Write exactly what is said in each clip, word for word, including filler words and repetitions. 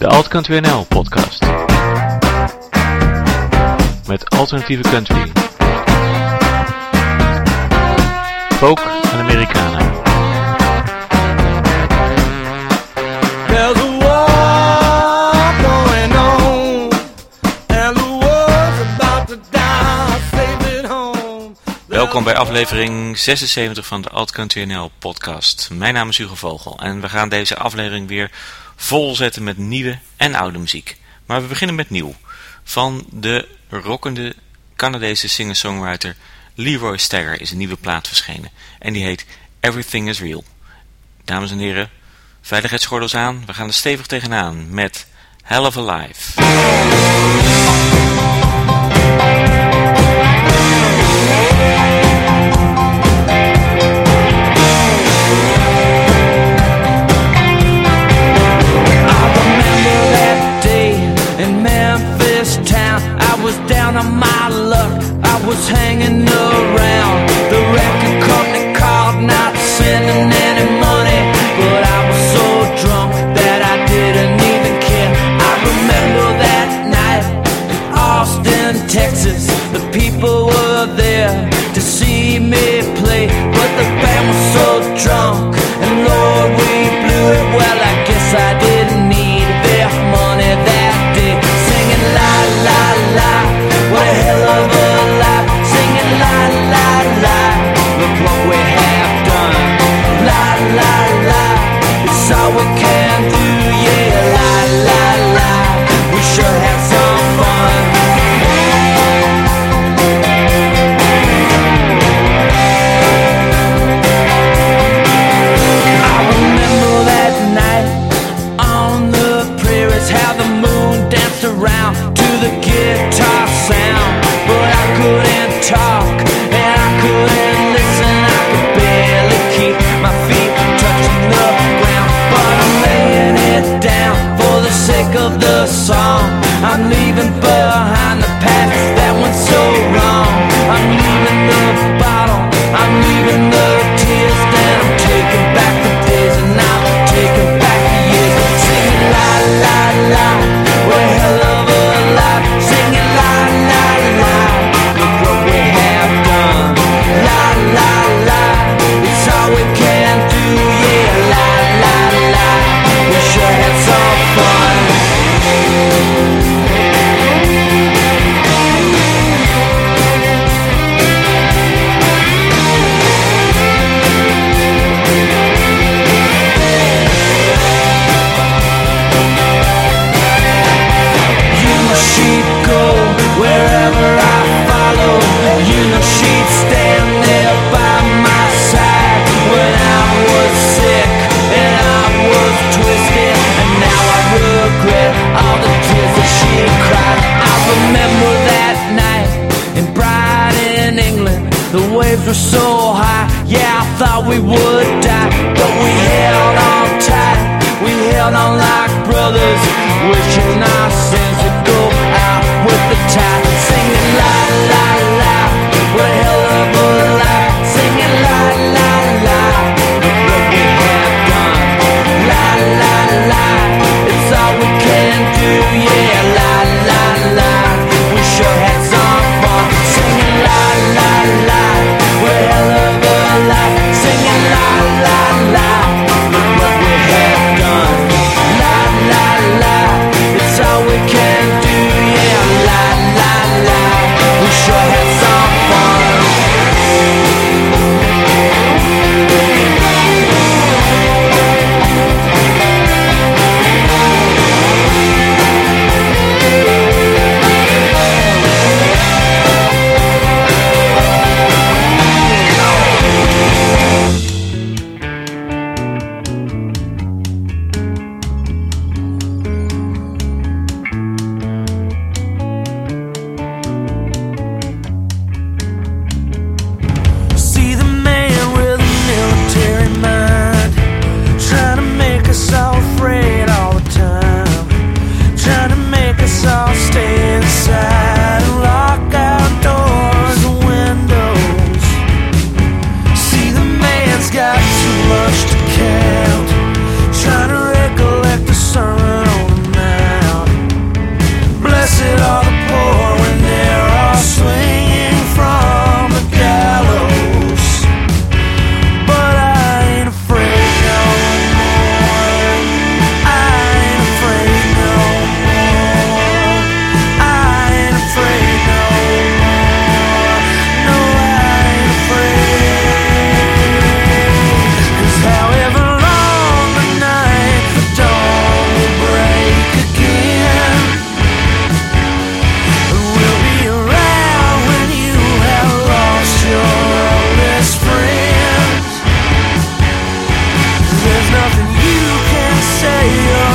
De Alt Country N L podcast. Met alternatieve country, folk en Americana. There's a war going on, and the world's about to die. Save it home. Welkom bij aflevering zesenzeventig van de Alt Country N L podcast. Mijn naam is Hugo Vogel en we gaan deze aflevering weer volzetten met nieuwe en oude muziek. Maar we beginnen met nieuw. Van de rockende Canadese singer-songwriter Leroy Stagger is een nieuwe plaat verschenen. En die heet Everything is Real. Dames en heren, veiligheidsgordels aan. We gaan er stevig tegenaan met Hell of a Life. On my luck, I was hanging around. The record company called, not sending any money, but I was so drunk that I didn't even care. I remember that night in Austin, Texas. The people were there to see me play, but the band was so drunk, and Lord, we blew it. Well, I guess I didn't need their money that day. Singing la la la. What a hell of a life, singing la la la. Look what we have done. La la la, it's all we can do. Yeah, la la la, we sure have some fun. I remember that night on the prairies, how the moon danced around to the guitar sound, but I couldn't talk and I couldn't listen. I could barely keep my feet touching the ground, but I'm laying it down for the sake of the song. I'm leaving behind the past that went so wrong. I'm leaving the bottle, I'm leaving the tears, then I'm taking back the days and I'm taking back the years. Singing la la la, what a hell of a life. Singing la la la, look what we have done. La la la, it's all we can do. Yeah, la la la, we sure had some fun.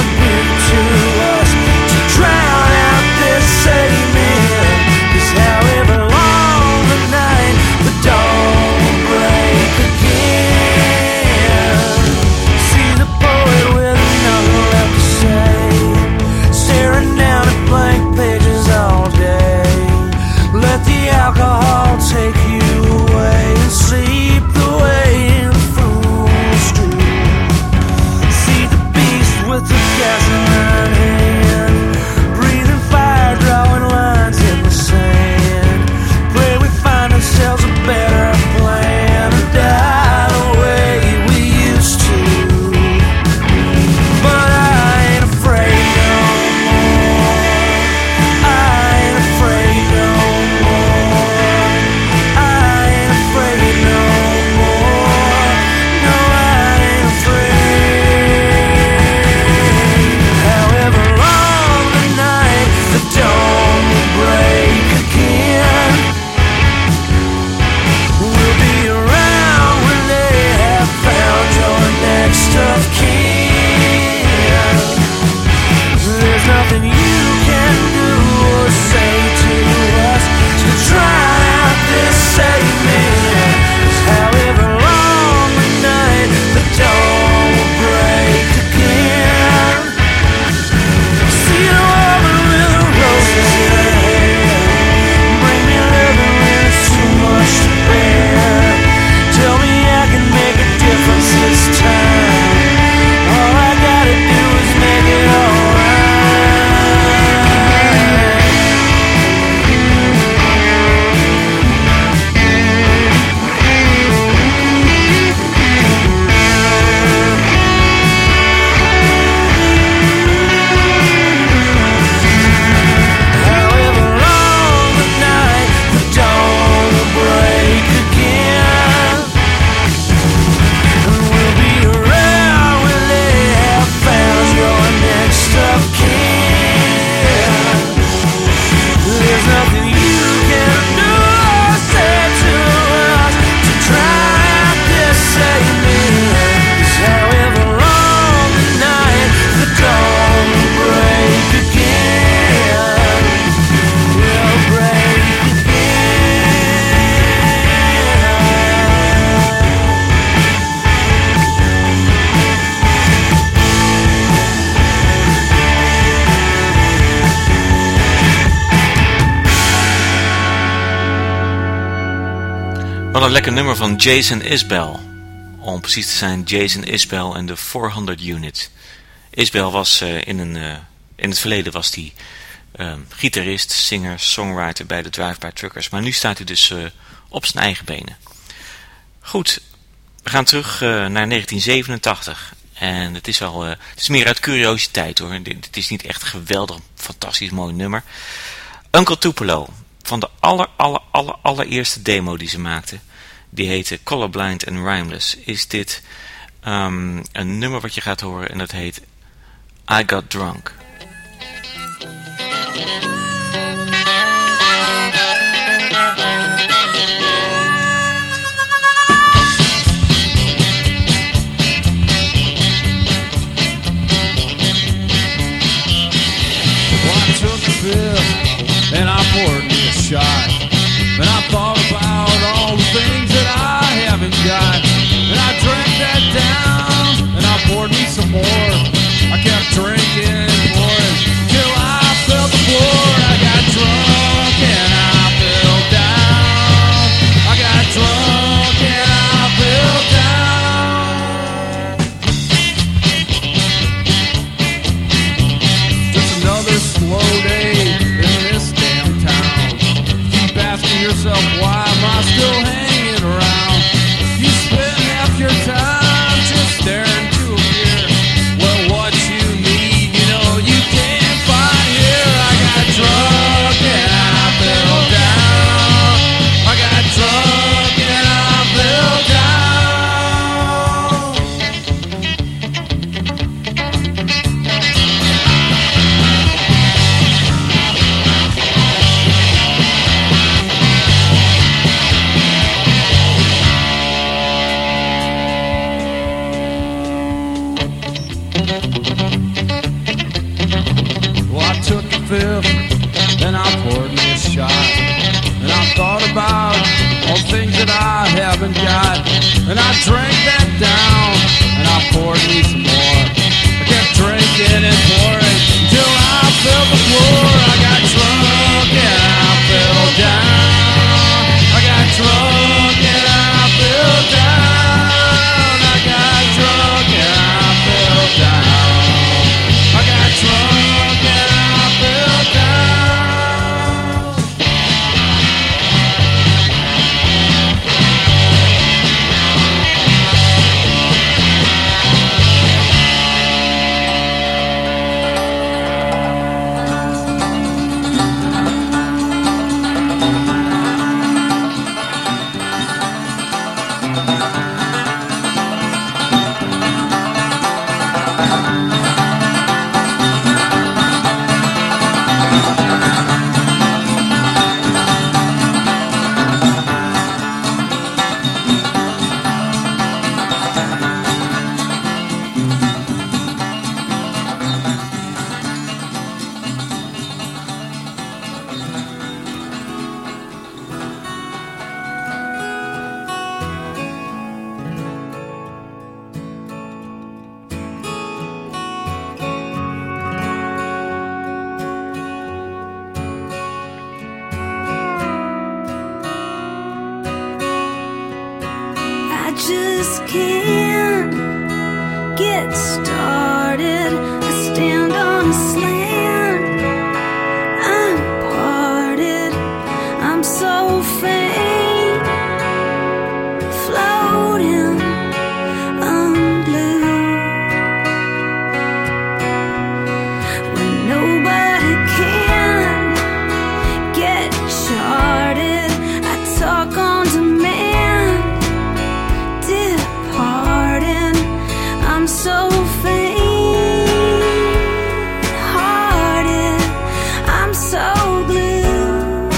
Wat een lekker nummer van Jason Isbell. Om precies te zijn, Jason Isbell en de vierhonderd Unit. Isbell was uh, in, een, uh, in het verleden was hij uh, gitarist, singer, songwriter bij de Drive-By Truckers. Maar nu staat hij dus uh, op zijn eigen benen. Goed, we gaan terug uh, naar negentien zevenentachtig. En het is, al, uh, het is meer uit curiositeit hoor. Het is niet echt geweldig, fantastisch mooi nummer. Uncle Tupelo, van de aller, aller, aller, allereerste demo die ze maakte, die heette Colorblind and Rhymeless, is dit um, een nummer wat je gaat horen en dat heet I Got Drunk. And I poured me a shot, and I thought about all the things that I haven't got, and I drank that down, and I poured me some more. I kept drinking, pouring, till I felt the floor. I got drunk and I fell down. I got drunk and I fell down. Just another slow day yourself, why am I still hanging around? You spend half your time just staring to a mirror. fifth, then I poured me a shot. And I thought about all things that I haven't got. And I drank that down, and I poured me some more. I kept drinking and pouring till I felt the floor. I got drunk and I fell down. I got drunk and I fell down. I got drunk and I fell down. I got drunk and I fell down. Just can't get started. I stand on a slant. I'm parted. I'm so faint, floating unglued. When nobody can get charted, I talk on demand. I'm so faint-hearted, I'm so glued,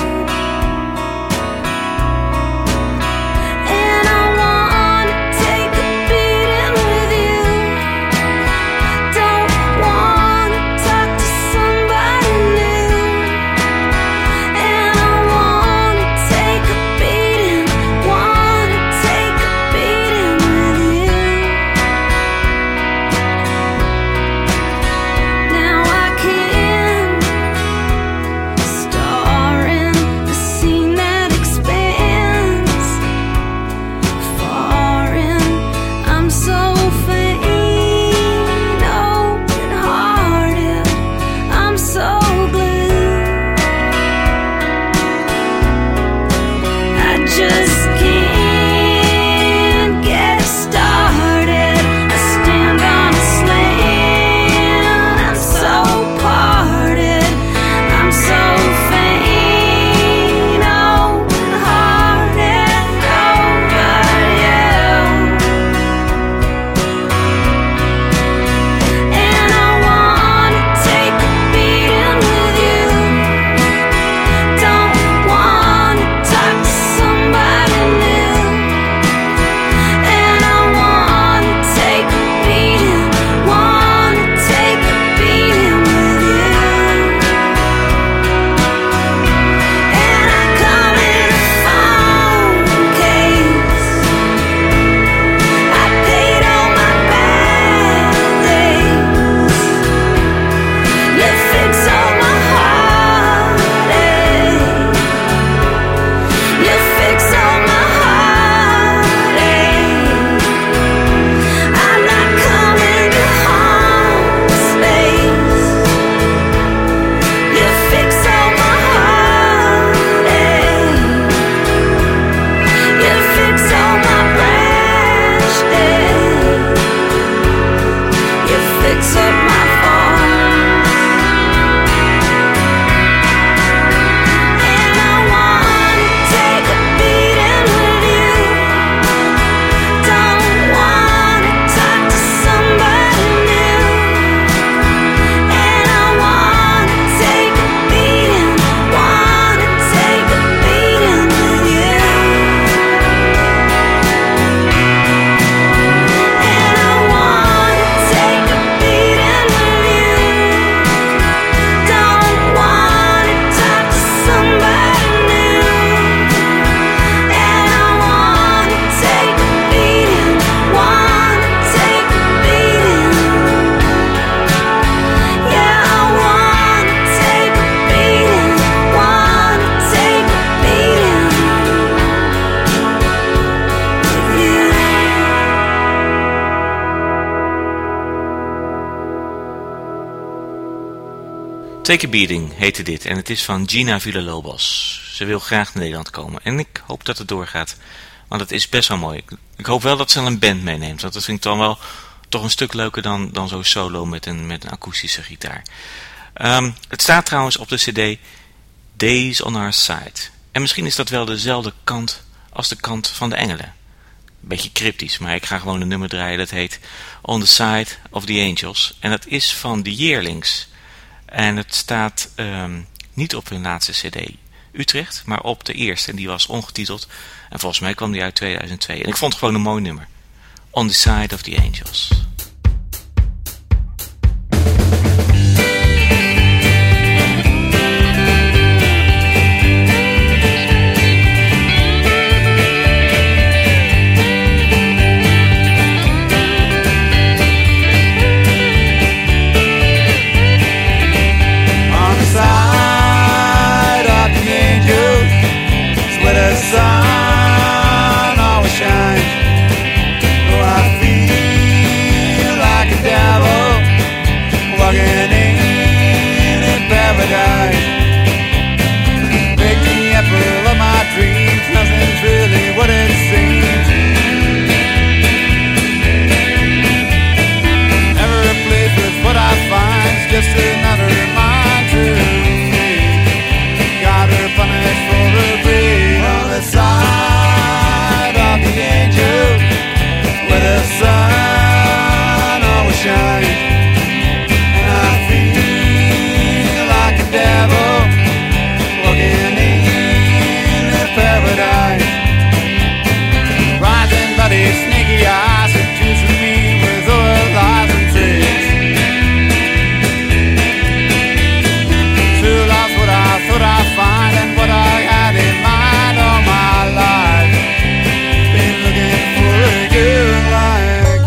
and I wanna take a beating with you. Don't wanna talk to somebody new, and I wanna take a beating, wanna take a beating with you. Take a Beating heette dit en het is van Gina Villalobos. Ze wil graag naar Nederland komen en ik hoop dat het doorgaat, want het is best wel mooi. Ik, ik hoop wel dat ze een band meeneemt, want dat vind ik dan wel toch een stuk leuker dan, dan zo solo met een, met een akoestische gitaar. Um, het staat trouwens op de cd Days on Our Side. En misschien is dat wel dezelfde kant als de kant van de engelen. Beetje cryptisch, maar ik ga gewoon een nummer draaien. Dat heet On the Side of the Angels. En dat is van The Yearlings. En het staat um, niet op hun laatste cd Utrecht, maar op de eerste. En die was ongetiteld. En volgens mij kwam die uit tweeduizend twee. En ik vond het gewoon een mooi nummer. On the Side of the Angels. Sun always shines. Oh, I feel like a devil walking in in paradise. Make the apple of my dreams. Nothing's really what it seems. Every place with what I find's just another reminder to me. Got her punished for a breed. On the side of the angel, where the sun always shines, and I feel like a devil walking into paradise. Rising body, sneaky eyes, seducing me with all lies and tricks. True love's what I thought I'd find, and what I had in mind all my life. Been looking for a girl like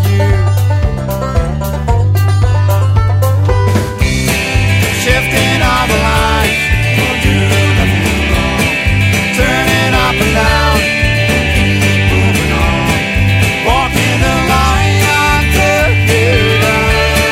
you. Shifting all the lines, won't do nothing wrong. Turning up and down, keep moving on. Walking the line until you're done.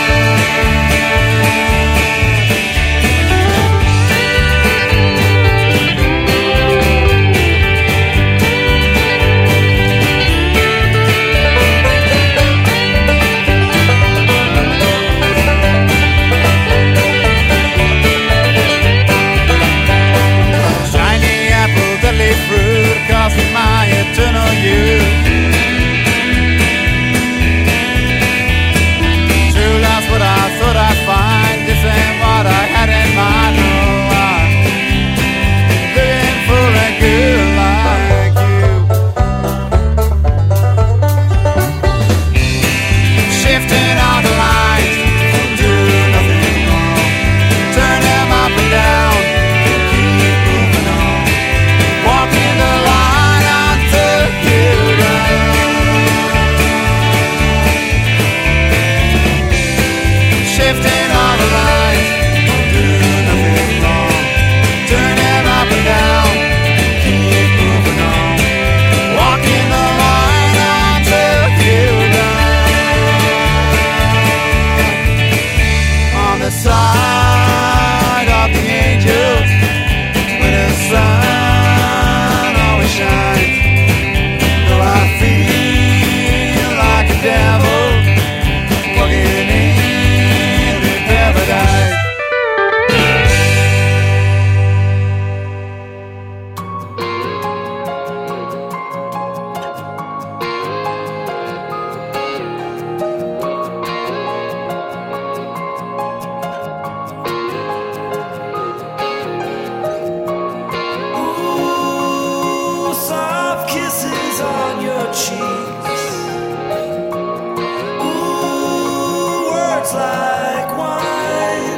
Shiny apple, deadly fruit, cost me my eternal youth. True love's what I thought I'd find. This ain't what I had in mind. No, I'm looking for a girl like you. Shifting all the lines, won't do nothing wrong. Turn them up and down, keep moving on. Walking the line until you're done. Shifting all the lines, won't do nothing wrong. Turn them up and down, keep moving on. Walking the line until you're done. On the side of the angels, where the sun always shines. Though I feel like a devil walking into paradise. Ooh, soft kisses on your cheeks. Ooh, words like wine.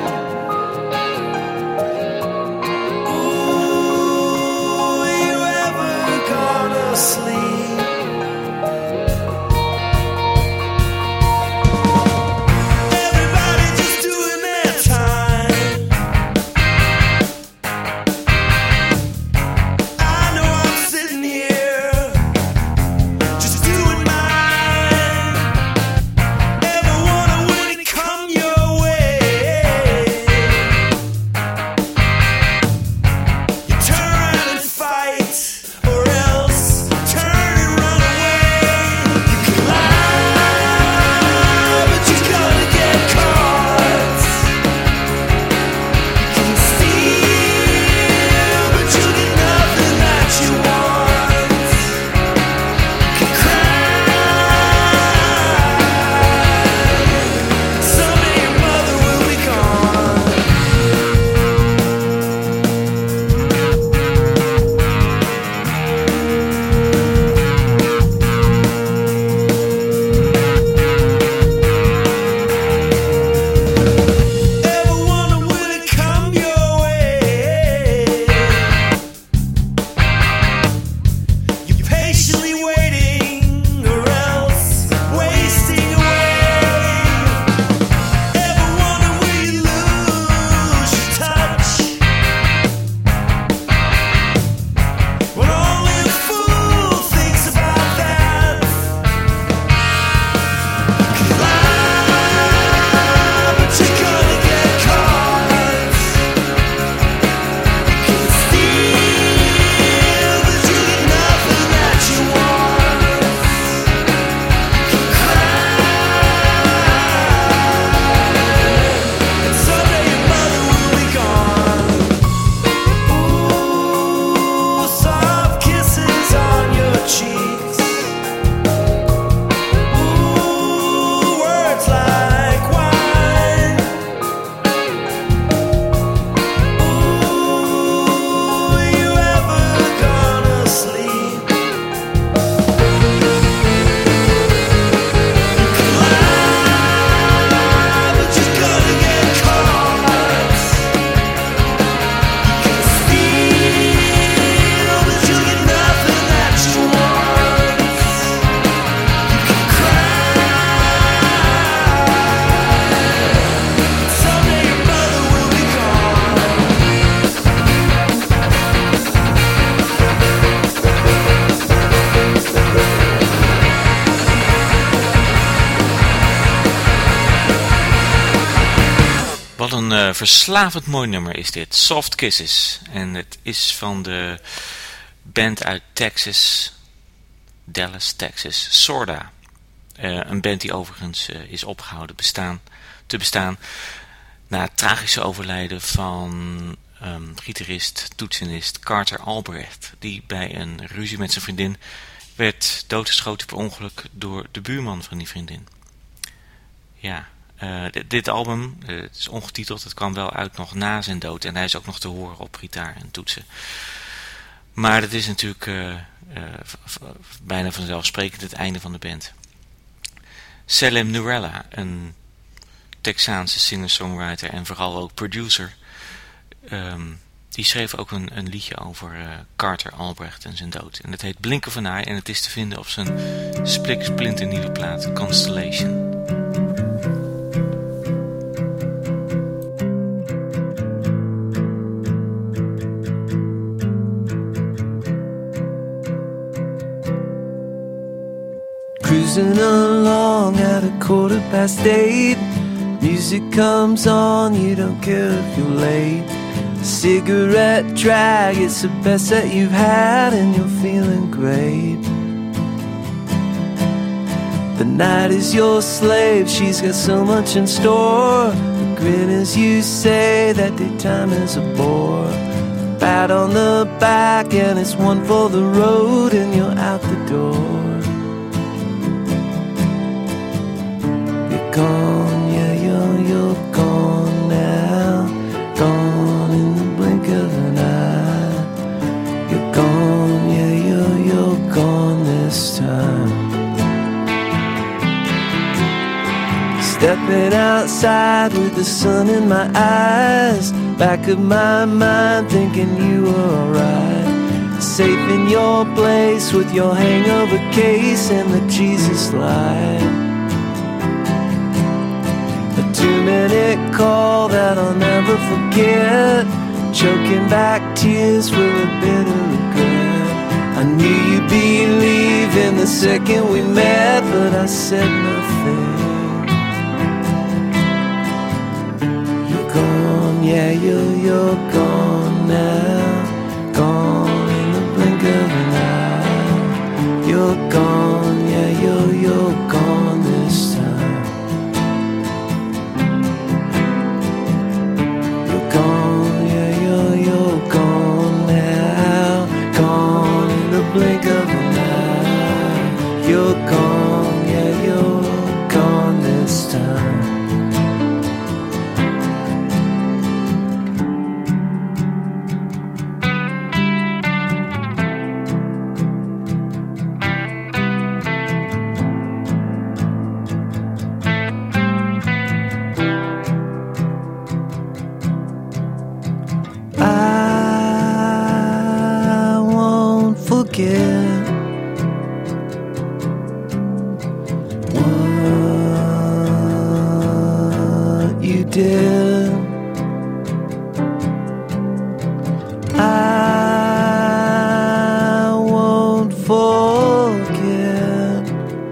Ooh, you ever gonna sleep? Everybody just doing their time. I know I'm sitting here just doing mine. Ever wonder when it come your Wat een uh, verslavend mooi nummer is dit. Soft Kisses. En het is van de band uit Texas. Dallas, Texas. Sorda. Uh, een band die overigens uh, is opgehouden bestaan, te bestaan na het tragische overlijden van um, gitarist, toetsenist Carter Albrecht, die bij een ruzie met zijn vriendin werd doodgeschoten per ongeluk door de buurman van die vriendin. Ja, uh, dit, dit album, uh, het is ongetiteld, het kwam wel uit nog na zijn dood en hij is ook nog te horen op gitaar en toetsen. Maar het is natuurlijk uh, uh, v- v- bijna vanzelfsprekend het einde van de band. Salem Nurella, een Texaanse singer-songwriter en vooral ook producer, um, die schreef ook een, een liedje over uh, Carter Albrecht en zijn dood. En het heet Blink of an Eye en het is te vinden op zijn spliksplinternieuwe plaat Constellation. Cruising along at a quarter past eight. Music comes on, you don't care if you're late. Cigarette drag, it's the best that you've had and you're feeling great. The night is your slave, she's got so much in store. The grin as you say that daytime is a bore. Pat on the back and it's one for the road and you're out the door. Gone, yeah, you're, you're gone now. Gone in the blink of an eye. You're gone, yeah, you're, you're gone this time. Stepping outside with the sun in my eyes. Back of my mind thinking you were alright. Safe in your place with your hangover case and the Jesus light. Two-minute call that I'll never forget. Choking back tears with a bitter regret. I knew you'd be leaving the second we met, but I said nothing. You're gone, yeah, you're, you're gone now. Gone in the blink of an eye. You're gone, yeah, you're, you're gone this time. Blink of an eye. You're gone, yeah, you're gone this time. What you did, I won't forget.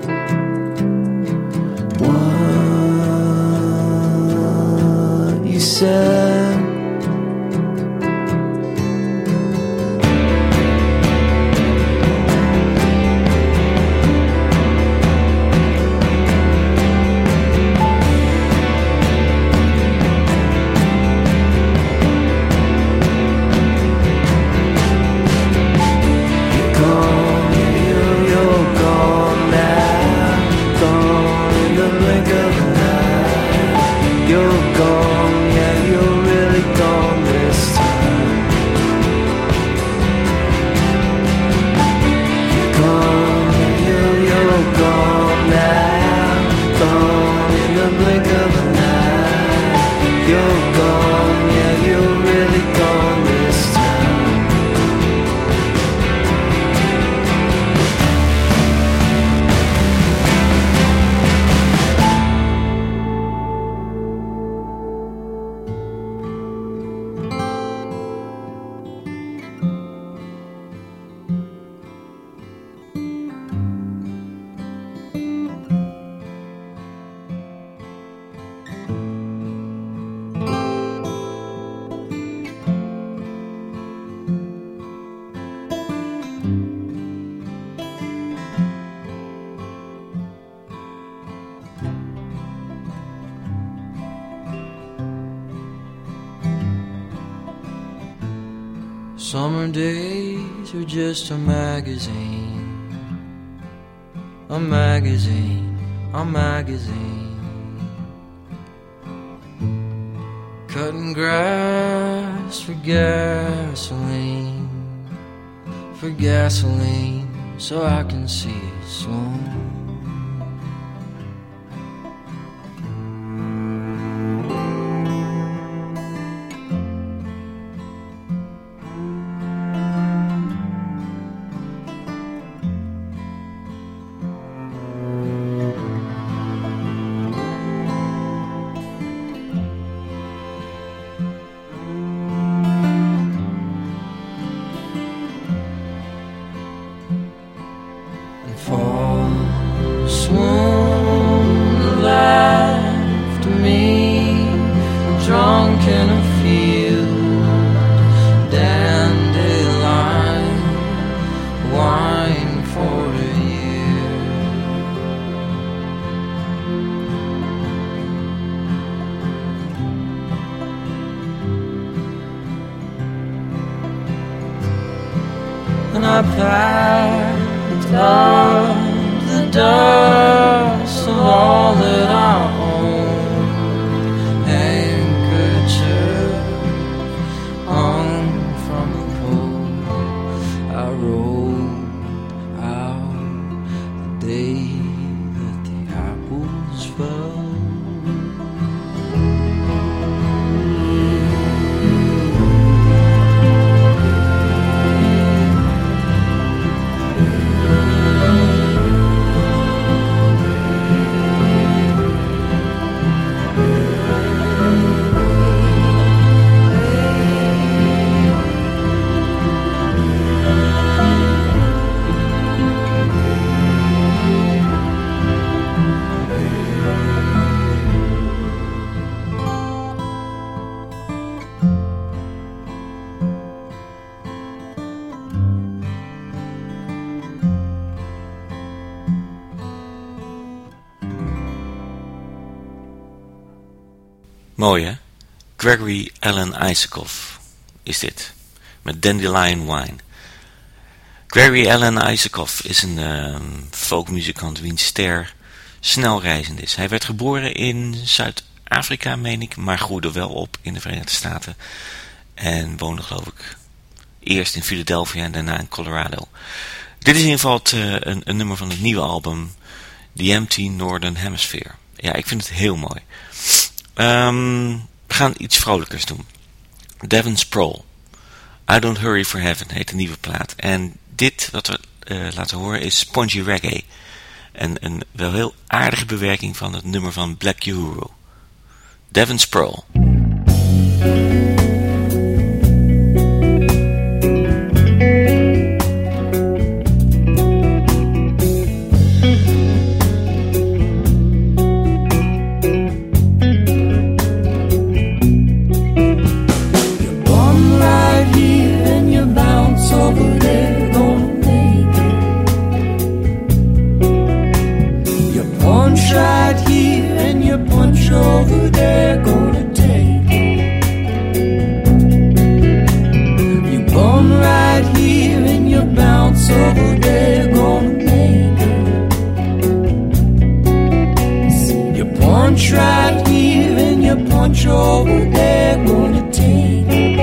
What you said. Summer days are just a magazine, a magazine, a magazine. Cutting grass for gasoline, for gasoline, so I can see it soon. And I packed up the dust of all that I own, handkerchief hung from a pole. I rode out the day that the apples fell. Mooi hè? Gregory Alan Isakov is dit, met Dandelion Wine. Gregory Alan Isakov is een uh, folkmuzikant wiens ster snelreizend is. Hij werd geboren in Zuid-Afrika, meen ik, maar groeide wel op in de Verenigde Staten. En woonde geloof ik eerst in Philadelphia en daarna in Colorado. Dit is in ieder geval het, uh, een, een nummer van het nieuwe album The Empty Northern Hemisphere. Ja, ik vind het heel mooi. Um, we gaan iets vrolijkers doen. Devin Sproul, I Don't Hurry for Heaven heet de nieuwe plaat. En dit wat we uh, laten horen is Spongy Reggae. En een wel heel aardige bewerking van het nummer van Black Uhuru. Devin Sproul. Over there, gonna take it. You born right here and you bounce over there, gonna make it. You punch right here and you punch over there, gonna take it.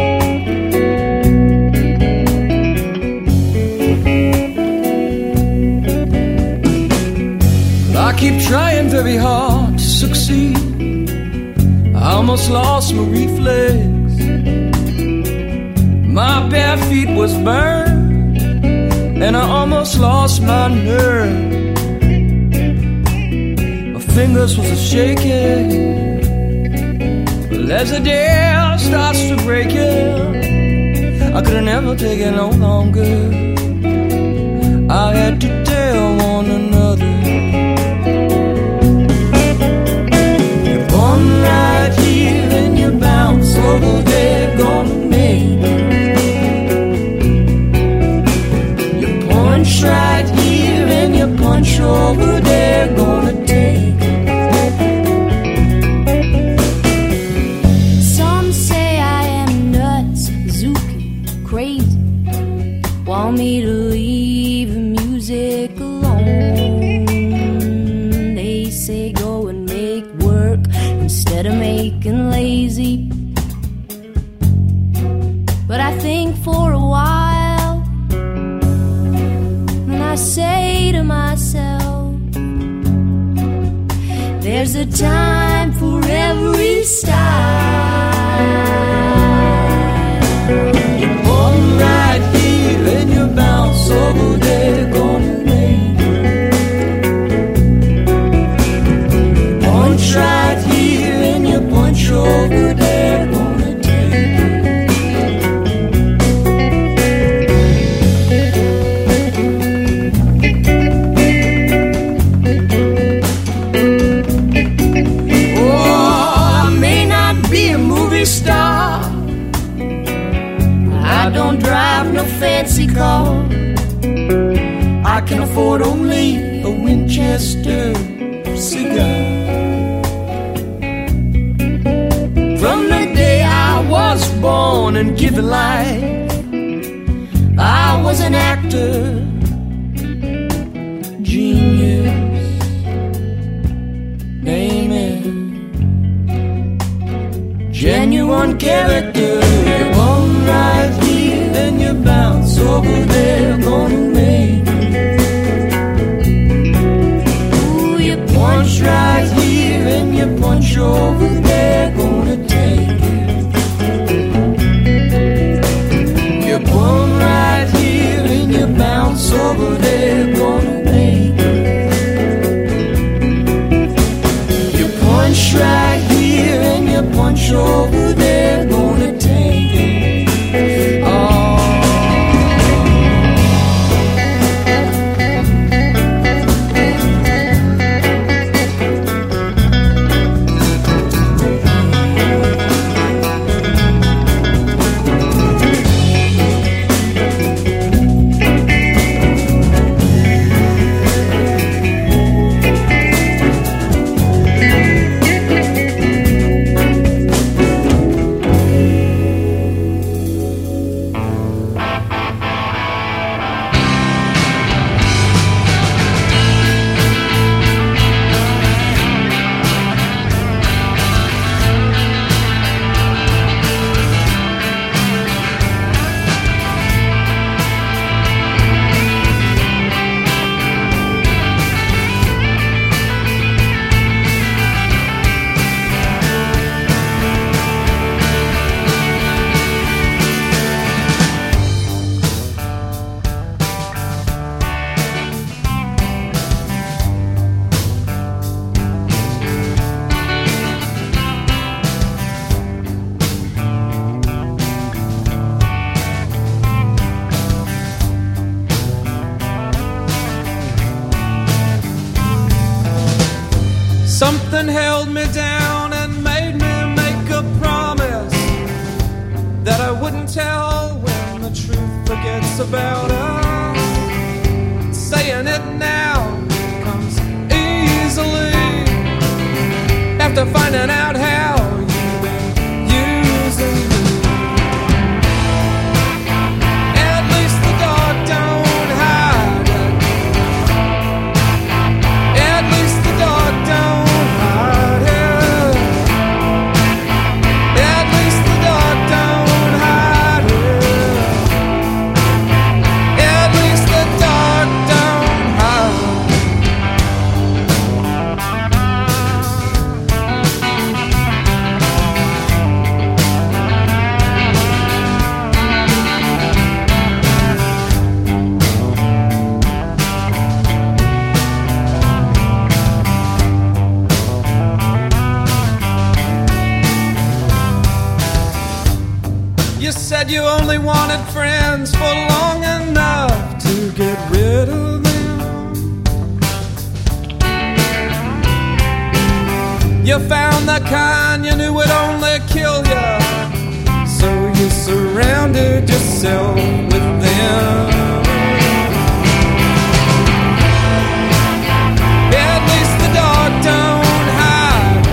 I keep trying very hard to succeed. I almost lost my reflex. My bare feet was burned, and I almost lost my nerve. My fingers was a shaking, but as the day starts to break it, I could never take it no longer. I had to tell one another. Right here and you bounce over there, gonna make it. You punch right here and you punch over there, gonna take it. Some say I am nuts, zooky, crazy. instead of making lazy. But I think for a while, and I say to myself, there's a time for every style. You're born right here and you bounce over there, gonna make it. Punch right here and you punch over there, gonna take it. Star, I don't drive no fancy car. I can afford only a Winchester cigar. From the day I was born and given life, I was an actor, genius, amen. Genuine character, you're born right here and you bounce over there, gonna make it. Ooh, you punch right here and you punch over there, gonna take it. You're born right here and you bounce over there, gonna make it. You punch right here and you punch over there, gonna take it. Oh. Something held me down and made me make a promise that I wouldn't tell when the truth forgets about us. Saying it now comes easily after finding out how you've been using me. At least the dark don't hide it. At least the dark don't. Said you only wanted friends for long enough to get rid of them. You found the kind you knew would only kill you, so you surrounded yourself with them. At least the dark don't hide.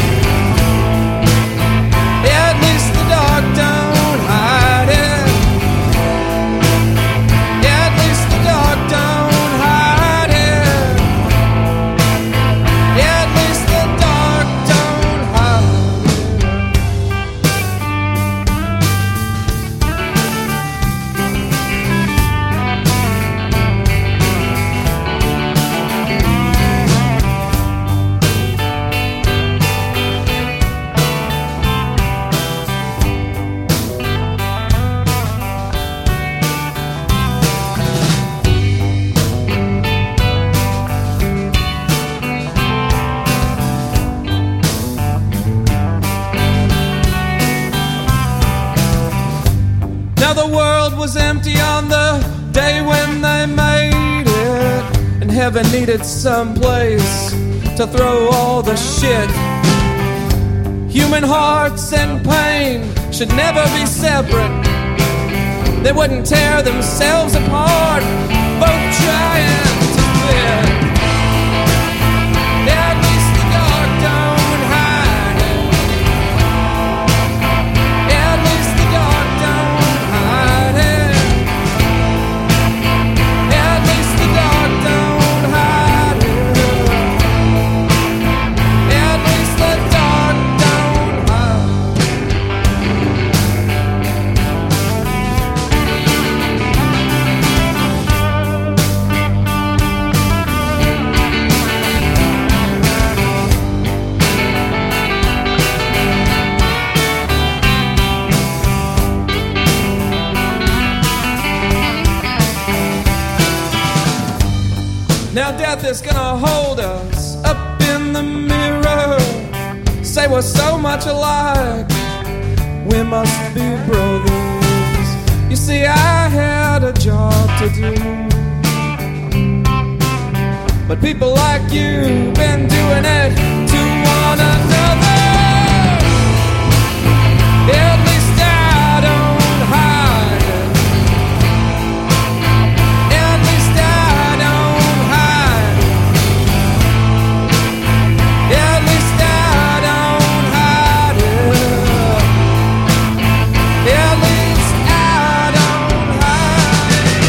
At least the dark don't. Hide. Now the world was empty on the day when they made it, and heaven needed some place to throw all the shit. Human hearts and pain should never be separate. They wouldn't tear themselves apart, both trying to fit. At least the dark don't hide it. At least the dark don't hide it. At least the dark don't hide it. At least the dark don't hide Now death is gonna hold us up in the mirror, say we're so much alike, we must be brothers. You see, I had a job to do, but people like you been doing it to one another. At least I don't hide it. At least I don't hide it. At least I don't hide it. At least I don't hide it.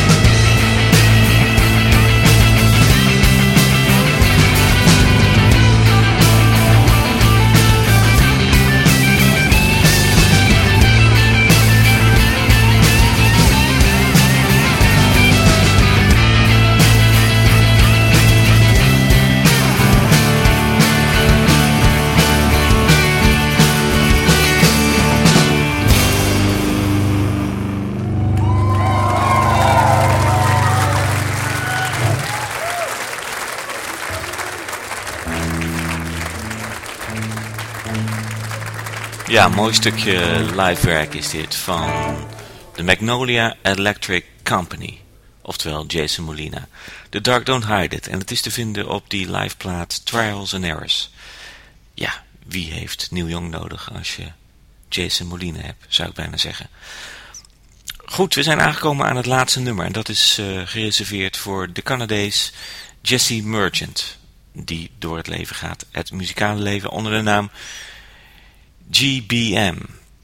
Ja, een mooi stukje live werk is dit van de Magnolia Electric Company, oftewel Jason Molina. The Dark Don't Hide It, en het is te vinden op die liveplaat Trials and Errors. Ja, wie heeft Neil Young nodig als je Jason Molina hebt, zou ik bijna zeggen. Goed, we zijn aangekomen aan het laatste nummer en dat is uh, gereserveerd voor de Canadees Jesse Merchant, die door het leven gaat, het muzikale leven onder de naam G B M.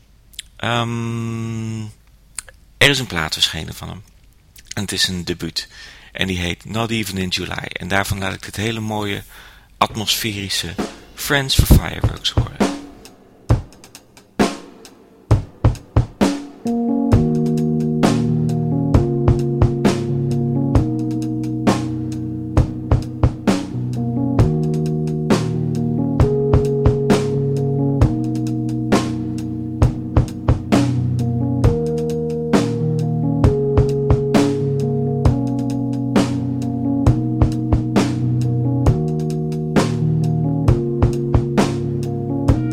Um, er is een plaat verschenen van hem. En het is een debuut. En die heet Not Even in July. En daarvan laat ik dit hele mooie atmosferische Friends for Fireworks horen. Thank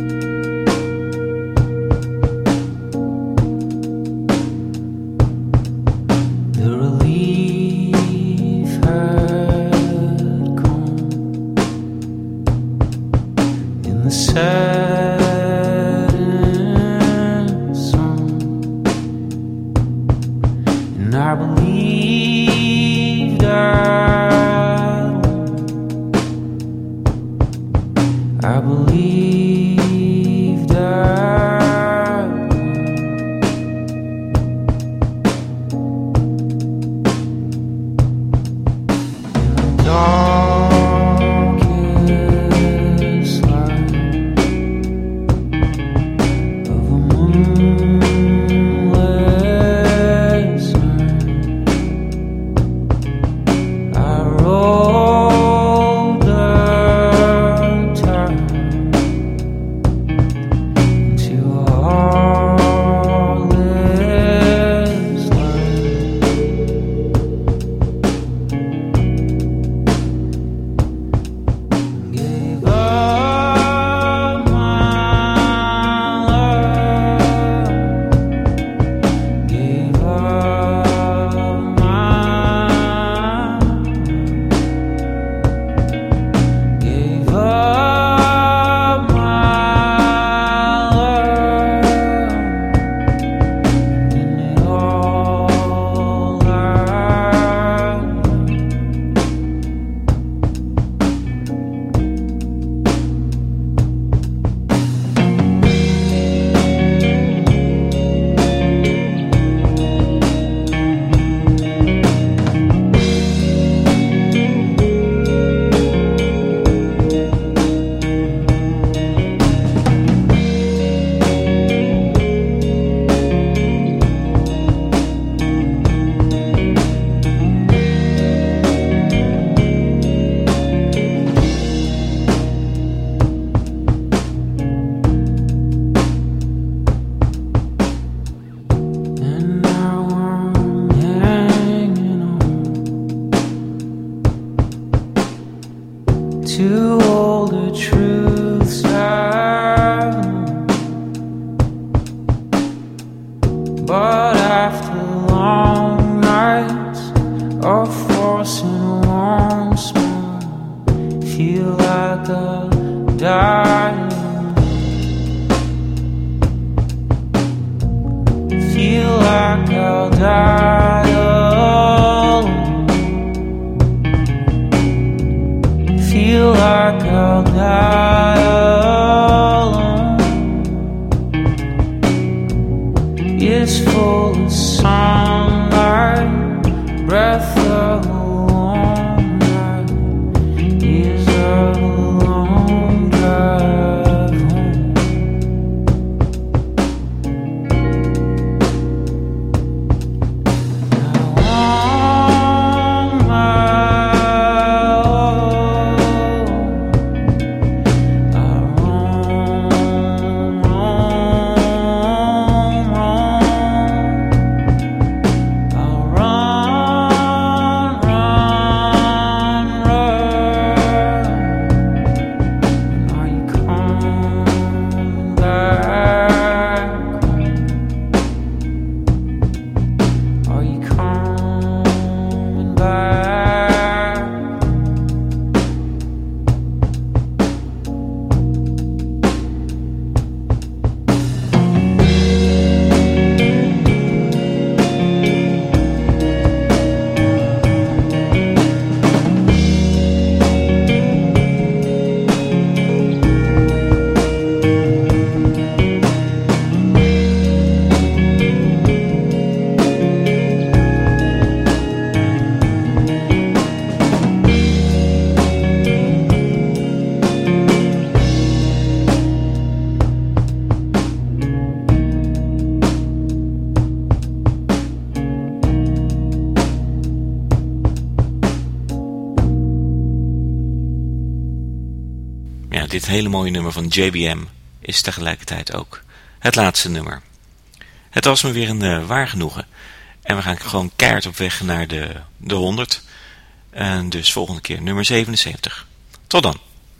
is full of sunlight, breath of the warm night is a long drive home. On my own, I roam, roam, roam. I'll run, run, run. Are you coming back home? Are you coming back? Ja, dit hele mooie nummer van J B M is tegelijkertijd ook het laatste nummer. Het was me weer een uh, waar genoegen. En we gaan gewoon keihard op weg naar de, de honderd. En dus volgende keer nummer zevenenzeventig. Tot dan.